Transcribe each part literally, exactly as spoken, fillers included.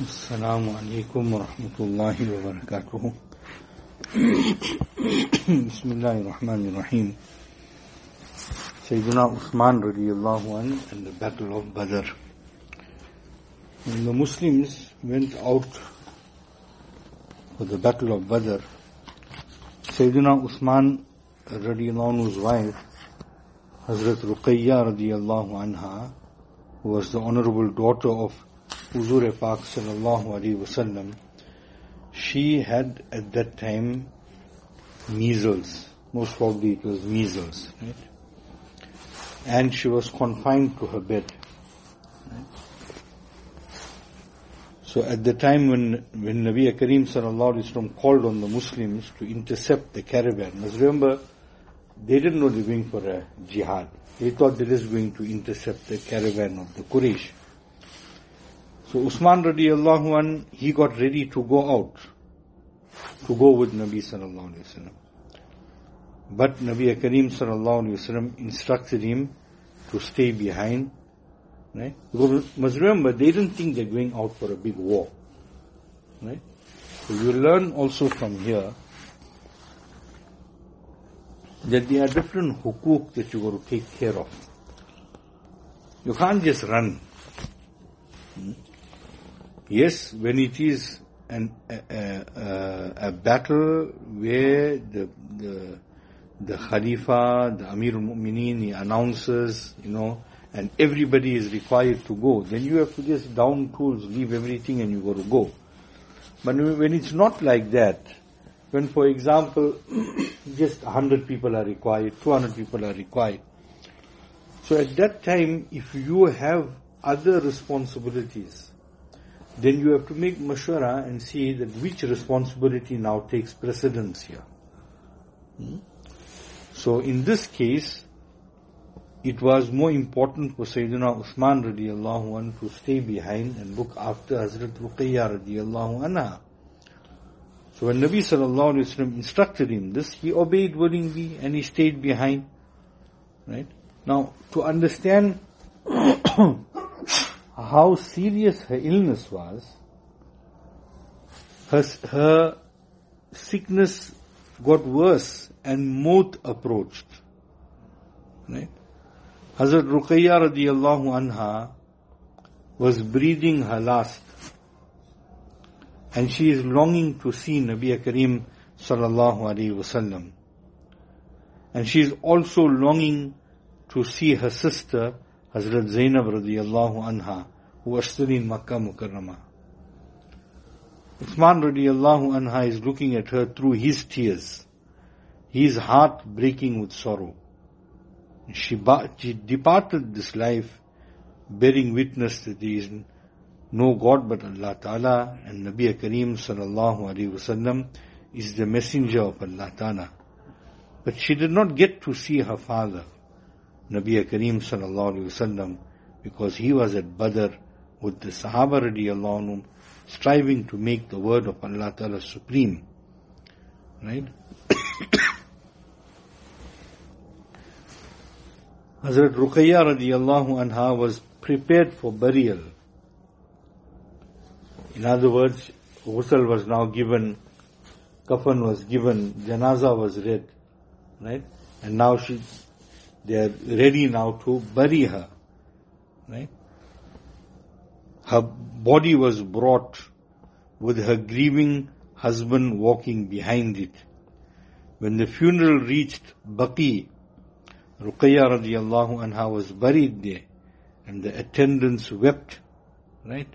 Assalamu alaikum wa rahmatullahi wa barakatuh. Bismillahir Rahmanir Rahim. Sayyidina Uthman radiallahu anh and the Battle of Badr. When the Muslims went out for the Battle of Badr, Sayyidina Uthman radiallahu anhu's wife, Hazrat Ruqayya radiallahu anha, who was the honorable daughter of Huzur Pak sallallahu alaihi wasallam, she had at that time measles. Most probably it was measles, right? And she was confined to her bed. Right? So at the time when when Nabi Kareem sallallahu alaihi wasallam called on the Muslims to intercept the caravan, because remember, they didn't know they were going for a jihad. They thought they were just going to intercept the caravan of the Quraysh. So Usman radiallahu anh, he got ready to go out, to go with Nabi sallallahu alayhi wasallam. But Nabi Kareem sallallahu alayhi wasallam instructed him to stay behind. Right? Because must remember, they didn't think they're going out for a big war. Right? So you learn also from here that there are different hukuk that you got to take care of. You can't just run. Hmm? Yes, when it is an, a, a, a battle where the, the, the Khalifa, the Amir al-Mu'mineen, he announces, you know, and everybody is required to go, then you have to just down tools, leave everything and you got to go. But when it's not like that, when for example, just one hundred people are required, two hundred people are required, so at that time, if you have other responsibilities, then you have to make mashwara and see that which responsibility now takes precedence here. Hmm? So in this case, it was more important for Sayyidina Uthman radiallahu anhu to stay behind and look after Hazrat Ruqayya radiallahu anha. So when Nabi sallallahu alayhi wa sallam instructed him this, he obeyed willingly and he stayed behind. Right? Now, to understand how serious her illness was, her, her sickness got worse and maut approached. Right? Hazrat Ruqayya radiallahu anha was breathing her last, and she is longing to see Nabi Kareem sallallahu alaihi wasallam, and she is also longing to see her sister Hazrat Zainab radiallahu anha, who was still in Makkah Mukarramah. Uthman radiallahu anha is looking at her through his tears, his heart breaking with sorrow. She, ba- she departed this life bearing witness that there is no God but Allah Ta'ala, and Nabi Kareem sallallahu alaihi wasallam is the messenger of Allah Ta'ala. But she did not get to see her father, Nabi Kareem sallallahu alaihi wasallam, because he was at Badr with the Sahaba radiallahu anhum, striving to make the word of Allah Ta'ala supreme. Right? Hazrat Ruqayya radiallahu anha was prepared for burial. In other words, ghusl was now given, kafan was given, janaza was read. Right? And now she they are ready now to bury her. Right? Her body was brought with her grieving husband walking behind it. When the funeral reached Baqi, Ruqayya radiallahu anha was buried there, and the attendants wept. Right?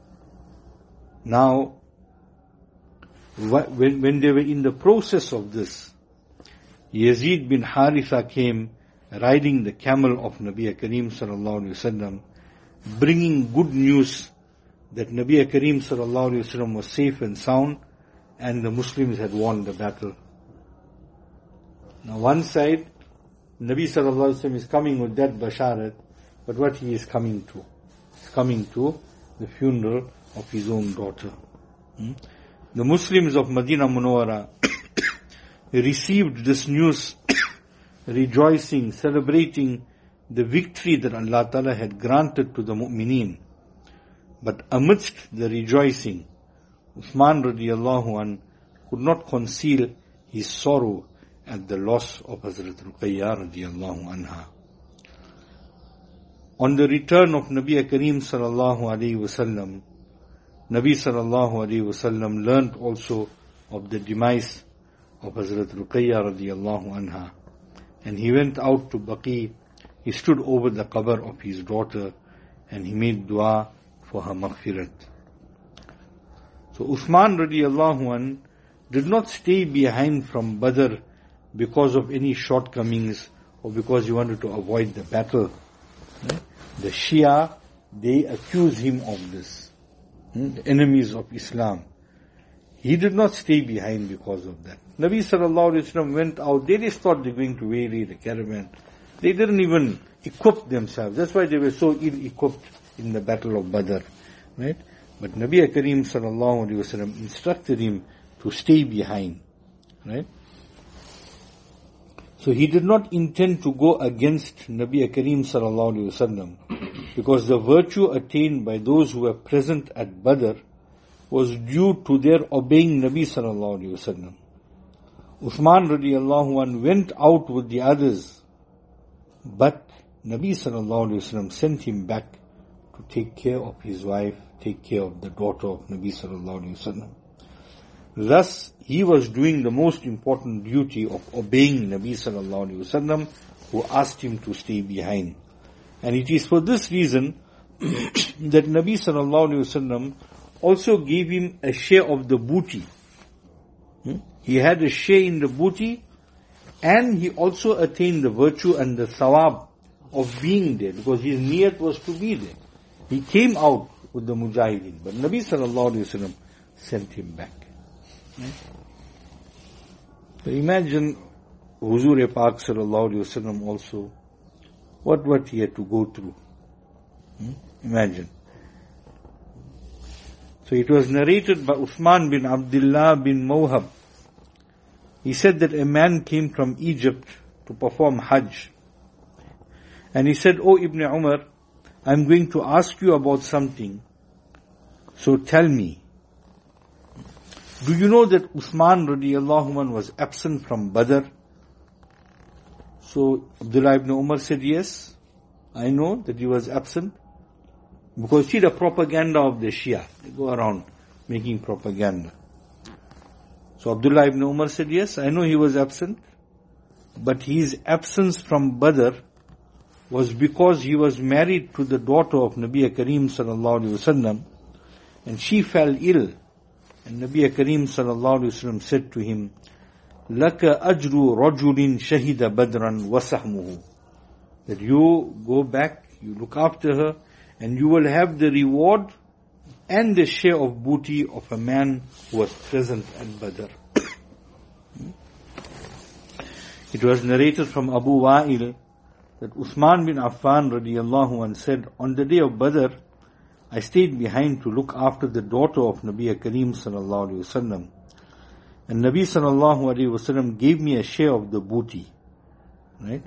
Now, when, when they were in the process of this, Yazid bin Haritha came riding the camel of Nabi Kareem sallallahu alaihi wasallam, bringing good news that Nabi Kareem sallallahu alaihi wasallam was safe and sound, and the Muslims had won the battle. Now one side, Nabi sallallahu alaihi wasallam is coming with that basharat, but what he is coming to? He's coming to the funeral of his own daughter. Hmm? The Muslims of Medina Munawwara received this news rejoicing, celebrating the victory that Allah Ta'ala had granted to the mu'mineen. But amidst the rejoicing, Uthman radiallahu anh could not conceal his sorrow at the loss of Hazrat Ruqayya radiallahu anha. On the return of Nabi Kareem sallallahu alayhi wasallam, Nabi sallallahu alayhi wasallam learnt also of the demise of Hazrat Ruqayya radiallahu anha. And he went out to Baqi. He stood over the qabr of his daughter and he made dua for her maghfirat. So Uthman radiallahu anh did not stay behind from Badr because of any shortcomings or because he wanted to avoid the battle. The Shia, they accuse him of this. The enemies of Islam. He did not stay behind because of that. Nabi sallallahu alayhi wa sallam went out. They just thought they were going to weary the caravan. They didn't even equip themselves. That's why they were so ill-equipped in the battle of Badr. Right? But Nabi Kareem sallallahu alayhi wa sallam instructed him to stay behind. Right? So he did not intend to go against Nabi Kareem sallallahu alayhi wa sallam because the virtue attained by those who were present at Badr was due to their obeying Nabi sallallahu alayhi wa sallam. Uthman radiallahu anh went out with the others, but Nabi sallallahu alayhi wa sallam sent him back to take care of his wife, take care of the daughter of Nabi sallallahu alayhi wa sallam. Thus, he was doing the most important duty of obeying Nabi sallallahu alayhi wa sallam, who asked him to stay behind. And it is for this reason that Nabi sallallahu alayhi wa sallam also gave him a share of the booty. Hmm? He had a share in the booty, and he also attained the virtue and the thawab of being there, because his niyat was to be there. He came out with the mujahideen, but Nabi sallallahu alayhi wa sallam sent him back. Hmm? So imagine Huzur Pak sallallahu alayhi wa sallam also, what what he had to go through. Hmm? Imagine. So it was narrated by Uthman bin Abdullah bin Mawhab. He said that a man came from Egypt to perform Hajj. And he said, "Oh Ibn Umar, I'm going to ask you about something. So tell me, do you know that Uthman radiallahu anh was absent from Badr?" So Abdullah ibn Umar said, "Yes, I know that he was absent." Because see the propaganda of the Shia. They go around making propaganda. So Abdullah ibn Umar said, "Yes, I know he was absent. But his absence from Badr was because he was married to the daughter of Nabi Kareem sallallahu alayhi wa sallam, and she fell ill. And Nabi Kareem sallallahu alayhi wa sallam said to him, "Laka ajru rajulin shahida badran wa sahmuhu." That you go back, you look after her, and you will have the reward and the share of booty of a man who was present at Badr. It was narrated from Abu Wa'il that Uthman bin Affan radiallahu anh said, "On the day of Badr, I stayed behind to look after the daughter of Nabi Kareem sallallahu alayhi wa sallam. And Nabi sallallahu alayhi wa sallam gave me a share of the booty." Right?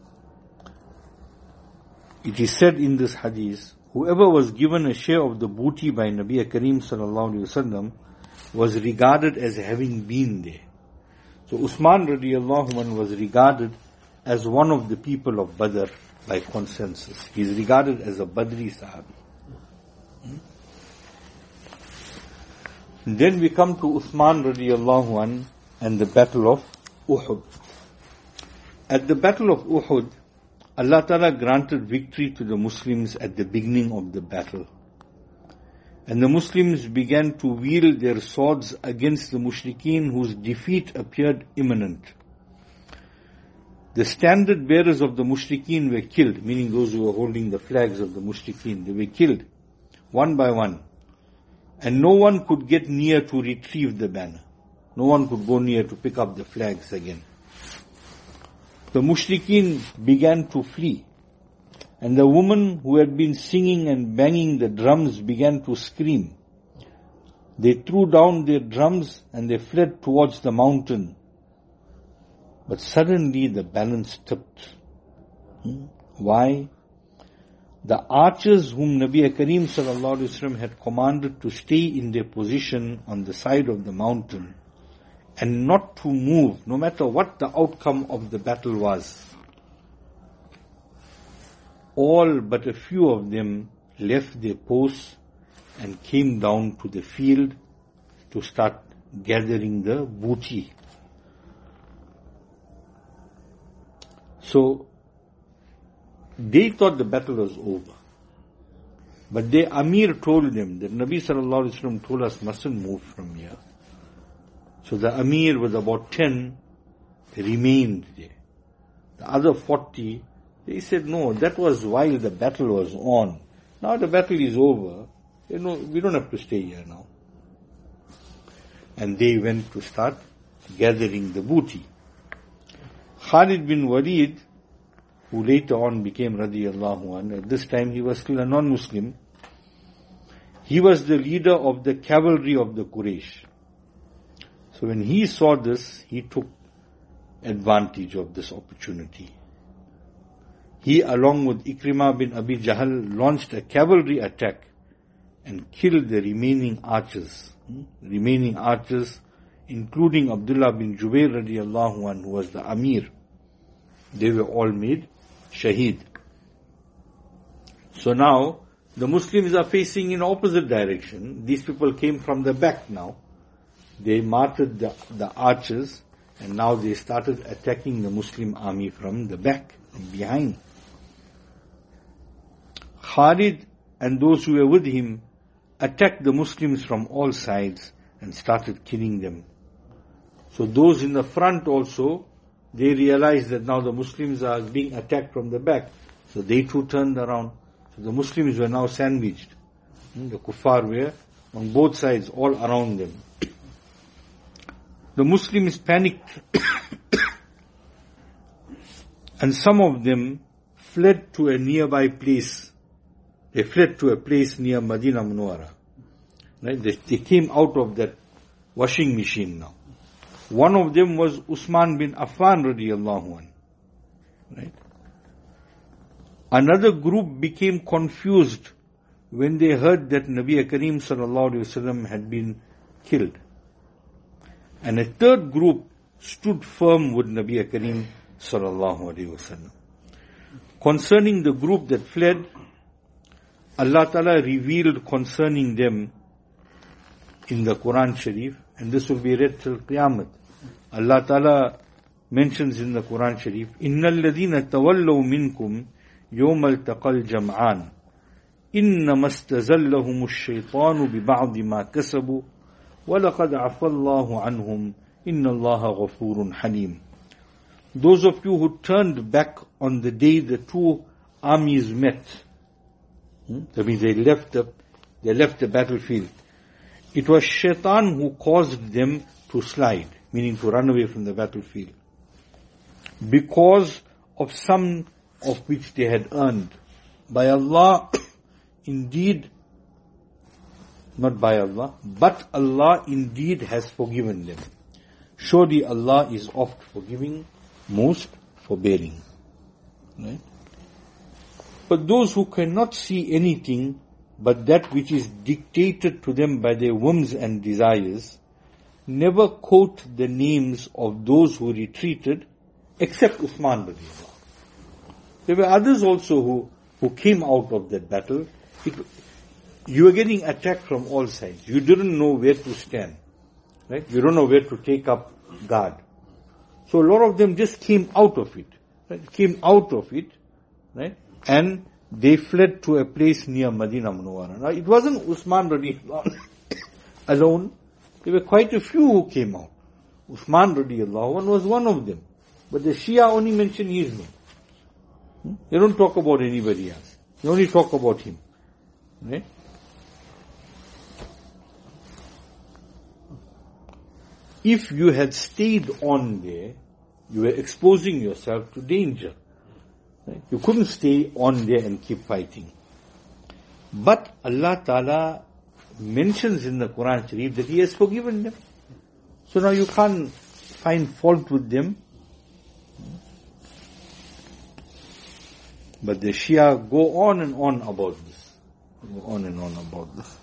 It is said in this hadith, whoever was given a share of the booty by Nabi Kareem sallallahu alayhi wa sallam was regarded as having been there. So Uthman radiallahu anh was regarded as one of the people of Badr by consensus. He is regarded as a Badri Sahabi. Hmm? Then we come to Uthman radiallahu anh and the battle of Uhud. At the battle of Uhud, Allah Ta'ala granted victory to the Muslims at the beginning of the battle. And the Muslims began to wield their swords against the mushrikeen whose defeat appeared imminent. The standard bearers of the mushrikeen were killed, meaning those who were holding the flags of the mushrikeen. They were killed, one by one. And no one could get near to retrieve the banner. No one could go near to pick up the flags again. The mushrikeen began to flee. And the women who had been singing and banging the drums began to scream. They threw down their drums and they fled towards the mountain. But suddenly the balance tipped. Hmm? Why? the archers whom Nabi Kareem sallallahu alaihi wasallam had commanded to stay in their position on the side of the mountain and not to move, no matter what the outcome of the battle was, all but a few of them left their posts and came down to the field to start gathering the booty. So, they thought the battle was over. But their Amir told them that Nabi sallallahu alaihi wasallam told us mustn't move from here. So the Amir with about ten remained there. The other forty, they said, no, that was while the battle was on. Now the battle is over. You know, we don't have to stay here now. And they went to start gathering the booty. Khalid bin Walid, who later on became radiyallahu anh, at this time he was still a non-Muslim, he was the leader of the cavalry of the Quraysh. So when he saw this, he took advantage of this opportunity. He, along with Ikrimah bin Abi Jahl, launched a cavalry attack and killed the remaining archers. Hmm? Remaining archers, including Abdullah bin Jubair radiyallahu anh, who was the Amir. They were all made shaheed. So now, the Muslims are facing in opposite direction. These people came from the back now. They martyred the, the archers, and now they started attacking the Muslim army from the back, from behind. Khalid and those who were with him attacked the Muslims from all sides and started killing them. So those in the front also, they realized that now the Muslims are being attacked from the back. So they too turned around. So the Muslims were now sandwiched. The kuffar were on both sides, all around them. The Muslims panicked and some of them fled to a nearby place. They fled to a place near Madinah Munawwara. Right? They, they came out of that washing machine now. One of them was Usman bin Affan radiyallahu anh. Right? Another group became confused when they heard that Nabi Kareem sallallahu alaihi wasallam had been killed. And a third group stood firm with Nabi Kareem sallallahu alaihi wasallam. Concerning the group that fled, Allah Ta'ala revealed concerning them in the Quran Sharif, and this will be read till Qiyamah. Allah Ta'ala mentions in the Quran Sharif, إِنَّ الَّذِينَ تَوَلَّوْا مِنْكُمْ يَوْمَ الْتَقَى الْجَمْعَانِ إِنَّمَا اسْتَزَلَّهُمُ الشَّيْطَانُ بِبَعْضِ مَا كَسَبُوا وَلَقَدْ عَفَى اللَّهُ عَنْهُمْ إِنَّ اللَّهَ غَفُورٌ حَلِيمٌ. Those of you who turned back on the day the two armies met, hmm? that means they left the, they left the battlefield. It was Shaitan who caused them to slide, meaning to run away from the battlefield, because of some of which they had earned. By Allah, indeed, not by Allah, but Allah indeed has forgiven them. Surely Allah is oft forgiving, most forbearing. Right? But those who cannot see anything but that which is dictated to them by their whims and desires, never quote the names of those who retreated, except Uthman radiallahu. There were others also who, who came out of that battle. It, you were getting attacked from all sides. You didn't know where to stand. Right? You don't know where to take up guard. So a lot of them just came out of it. Right? Came out of it, right? And they fled to a place near Madinah Munawwara. Now it wasn't Uthman radiallahu alone. There were quite a few who came out. Uthman radiallahu anh was one of them. But the Shia only mention his name. Hmm? They don't talk about anybody else. They only talk about him. Right? If you had stayed on there, you were exposing yourself to danger. Right? You couldn't stay on there and keep fighting. But Allah Ta'ala mentions in the Quran Sharif that He has forgiven them. So now you can't find fault with them. But the Shia go on and on about this. Go on and on about this.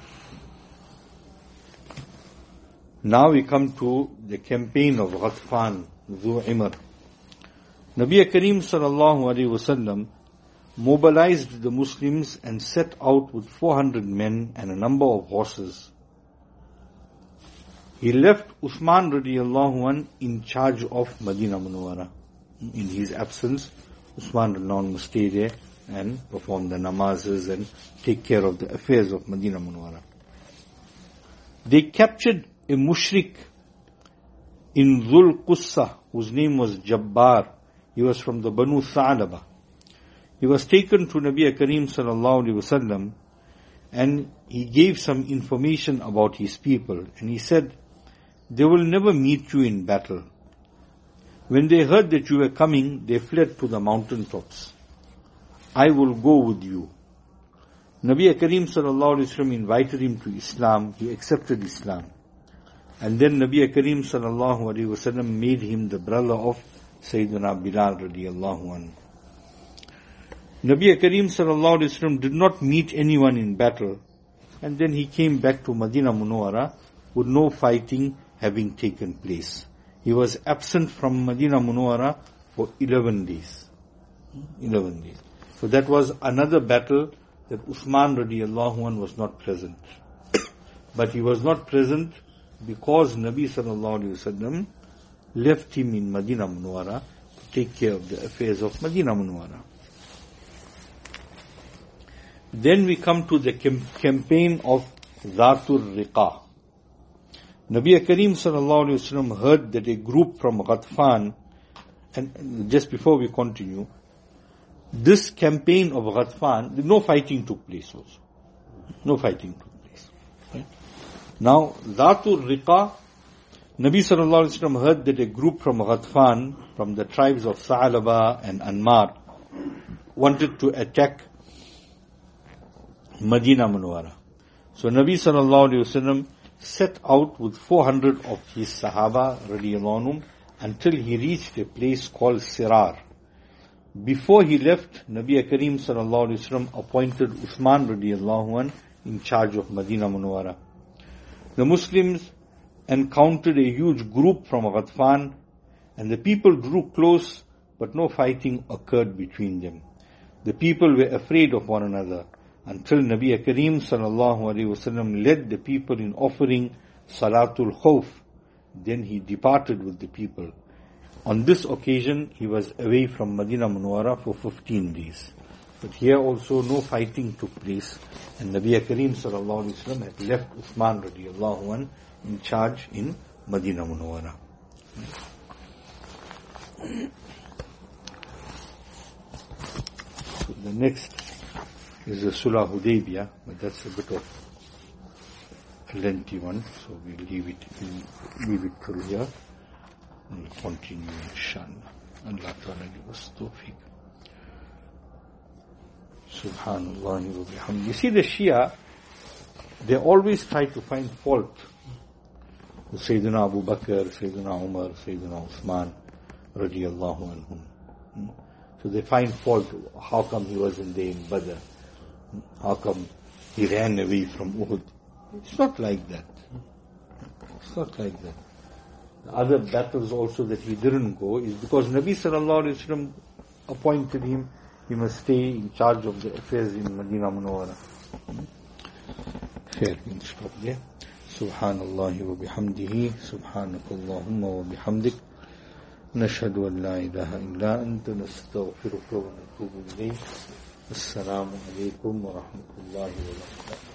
Now we come to the campaign of Ghatfan, Zu Imr. Nabi Kareem sallallahu alaihi wasallam mobilized the Muslims and set out with four hundred men and a number of horses. He left Uthman radiallahu anh in charge of Madinah Munawwara. In his absence, Uthman radiallahu anh must stay there and perform the namazes and take care of the affairs of Madinah Munawwara. They captured a mushrik in Dhul Qussa, whose name was Jabbar. He was from the Banu Tha'laba. He was taken to Nabi Kareem sallallahu alaihi wasallam, and he gave some information about his people. And he said, they will never meet you in battle. When they heard that you were coming, they fled to the mountain tops. I will go with you. Nabi Kareem sallallahu alaihi wasallam invited him to Islam. He accepted Islam. And then Nabi Kareem sallallahu alaihi wasallam made him the brother of Sayyidina Bilal radiallahu anhu. Nabi Kareem sallallahu alaihi wasallam did not meet anyone in battle, and then he came back to Madinah Munawwara with no fighting having taken place. He was absent from Madinah Munawwara for eleven days. eleven days. So that was another battle that Uthman radiallahu anhu was not present. But he was not present because Nabi sallallahu alaihi wasallam left him in Madinah Munawwara to take care of the affairs of Madinah Munawwara. Then we come to the cam- campaign of Dhatul Riqa. Nabi Kareem sallallahu alaihi wasallam heard that a group from Ghatfan, and just before we continue, this campaign of Ghatfan, no fighting took place also. No fighting took place. Right? Now, Dhatul Riqa, Nabi sallallahu alaihi wasallam heard that a group from Ghatfan, from the tribes of Tha'laba and Anmar, wanted to attack Madinah Munawwara. So Nabi sallallahu alaihi wasallam set out with four hundred of his Sahaba radiyallahu anhum until he reached a place called Sirar. Before he left, Nabi Kareem sallallahu alaihi wasallam appointed Uthman radiyallahu anh in charge of Madinah Munawwara. The Muslims encountered a huge group from Ghatfan, and the people drew close, but no fighting occurred between them. The people were afraid of one another, until Nabi Kareem sallallahu alaihi wasallam led the people in offering Salatul Khawf. Then he departed with the people. On this occasion, he was away from Madinah Munawwara for fifteen days. But here also no fighting took place, and Nabi Kareem sallallahu alaihi wasallam had left Uthman radiallahu anh in charge in Madinah Munawwara. So the next is the Sulh Hudaybiyah, but that's a bit of a lengthy one, so we'll leave it, we'll leave it till here. We'll continue, inshallah. Allah Ta'ala give us tawfiq. Subhanallah wa bihamdih. You see, the Shia, they always try to find fault with Sayyidina Abu Bakr, Sayyidina Umar, Sayyidina Uthman, radiyallahu anhum. So they find fault. How come he wasn't there in Badr? How come he ran away from Uhud? It's not like that. It's not like that. The other battles also that he didn't go is because Nabi sallallahu alaihi wasallam appointed him, he must stay in charge of the affairs in Madinah Munawwara. Fair, we'll stop there. Subhanallah wa bihamdihi, subhanakallahumma wa bihamdik, nashhadu an la ilaha illa anta, nastaghfiruka wa natubu ilayk. Assalamu alaikum wa rahmatullahi wa barakatuh.